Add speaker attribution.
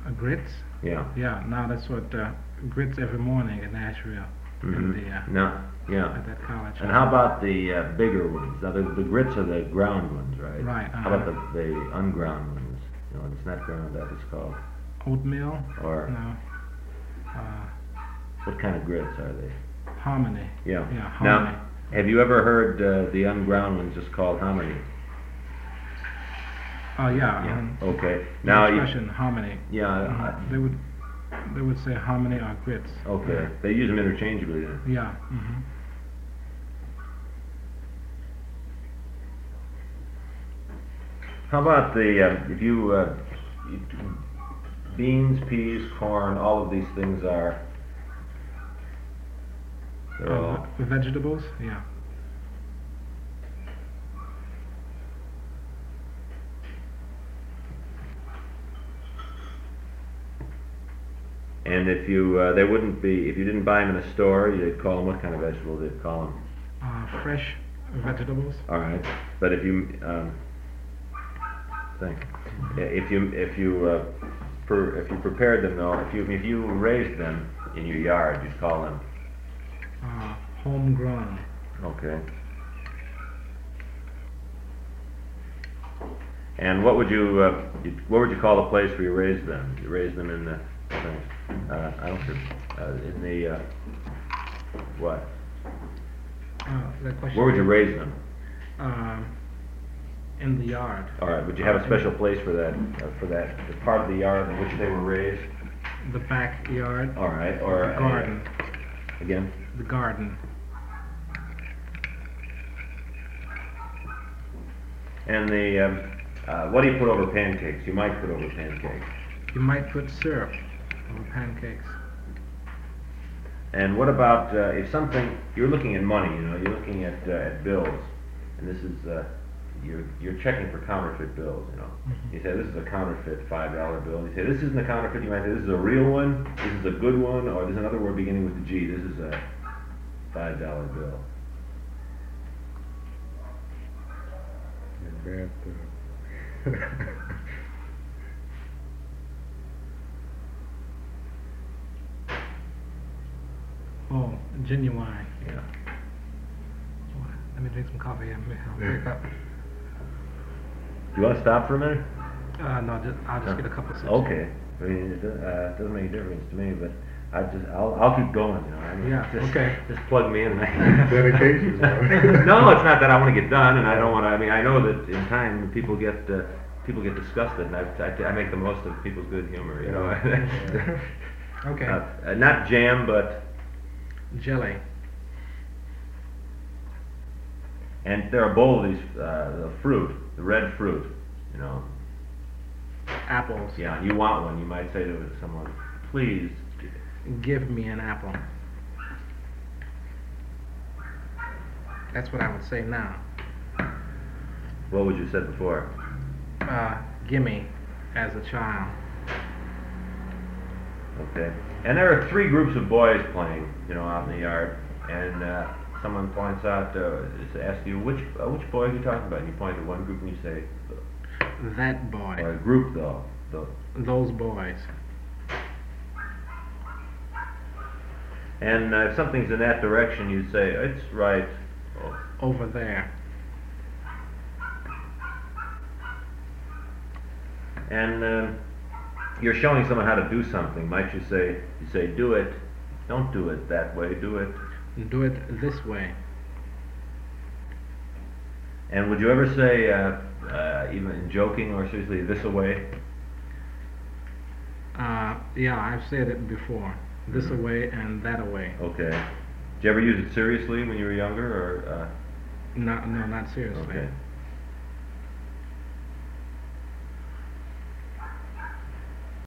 Speaker 1: Grits?
Speaker 2: Yeah.
Speaker 1: Yeah, now that's what grits every morning in Nashville in the
Speaker 2: No. Yeah.
Speaker 1: at that college.
Speaker 2: And how about the bigger ones? Now, the grits are the ground ones, right?
Speaker 1: Right.
Speaker 2: How about the unground ones? You know, it's not ground up. It's called.
Speaker 1: Oatmeal?
Speaker 2: Or
Speaker 1: No.
Speaker 2: what kind of grits are they?
Speaker 1: Hominy.
Speaker 2: Yeah.
Speaker 1: Yeah, hominy.
Speaker 2: Now, have you ever heard the unground ones just called hominy?
Speaker 1: Oh yeah.
Speaker 2: Yeah. Okay.
Speaker 1: The
Speaker 2: Now,
Speaker 1: expression hominy.
Speaker 2: yeah.
Speaker 1: They would say hominy or grits.
Speaker 2: Okay. They use them interchangeably then.
Speaker 1: Yeah.
Speaker 2: How about the if you beans, peas, corn, all of these things are they're all
Speaker 1: Vegetables? Yeah.
Speaker 2: and if you they wouldn't be if you didn't buy them in a store, you'd call them what kind of vegetables? They'd call them
Speaker 1: Fresh vegetables.
Speaker 2: all right. But if you think if you prepared them though, if you raised them in your yard, you'd call them
Speaker 1: Homegrown.
Speaker 2: okay. And what would you call the place where you raised them? You raised them in the I don't know in the what?
Speaker 1: That question.
Speaker 2: Where would you raise them?
Speaker 1: In the yard.
Speaker 2: All right. Would you have a special place for that the part of the yard in which they were raised?
Speaker 1: The backyard.
Speaker 2: All right. Or
Speaker 1: the garden.
Speaker 2: Again.
Speaker 1: The garden.
Speaker 2: And the what do you put over pancakes? You might put over pancakes.
Speaker 1: You might put syrup over pancakes.
Speaker 2: And what about if something you're looking at money? You know, you're looking at bills, and this is you're checking for counterfeit bills. You know, you say this is a counterfeit $5 bill. You say this isn't a counterfeit. You might say this is a real one. This is a good one, or there's another word beginning with the G. This is a $5 bill.
Speaker 1: Oh, genuine.
Speaker 2: Yeah.
Speaker 1: Let me drink some coffee and I'll pick up.
Speaker 2: You want to stop for a minute?
Speaker 1: No, I'll just get a couple sips.
Speaker 2: Okay. I mean, it doesn't make a difference to me, but I'll keep going. You know. I mean,
Speaker 1: Yeah. Okay.
Speaker 2: Just plug me in.
Speaker 3: Dedication.
Speaker 2: No, it's not that I want to get done, and I don't want to. I mean, I know that in time people get disgusted, and I make the most of people's good humor. You know.
Speaker 1: Okay.
Speaker 2: Not jam, but
Speaker 1: Jelly.
Speaker 2: and there are a bowl of these the fruit, the red fruit. You know.
Speaker 1: Apples.
Speaker 2: Yeah, and you want one. You might say to someone, "Please
Speaker 1: Give me an apple." That's what I would say now.
Speaker 2: What would you have said before?
Speaker 1: Gimme as a child.
Speaker 2: Okay. And there are three groups of boys playing, you know, out in the yard, and someone points out, asks you which boy are you talking about? And you point to one group and you say,
Speaker 1: That boy.
Speaker 2: or a group though.
Speaker 1: Those boys.
Speaker 2: And if something's in that direction, you say it's right
Speaker 1: over there.
Speaker 2: And you're showing someone how to do something. Might you say do it, don't do it that way, do it.
Speaker 1: Do it this way.
Speaker 2: And would you ever say, even in joking or seriously, this away?
Speaker 1: Yeah, I've said it before. This away and that away.
Speaker 2: Okay. Did you ever use it seriously when you were younger, or?
Speaker 1: No, not seriously.
Speaker 2: Okay.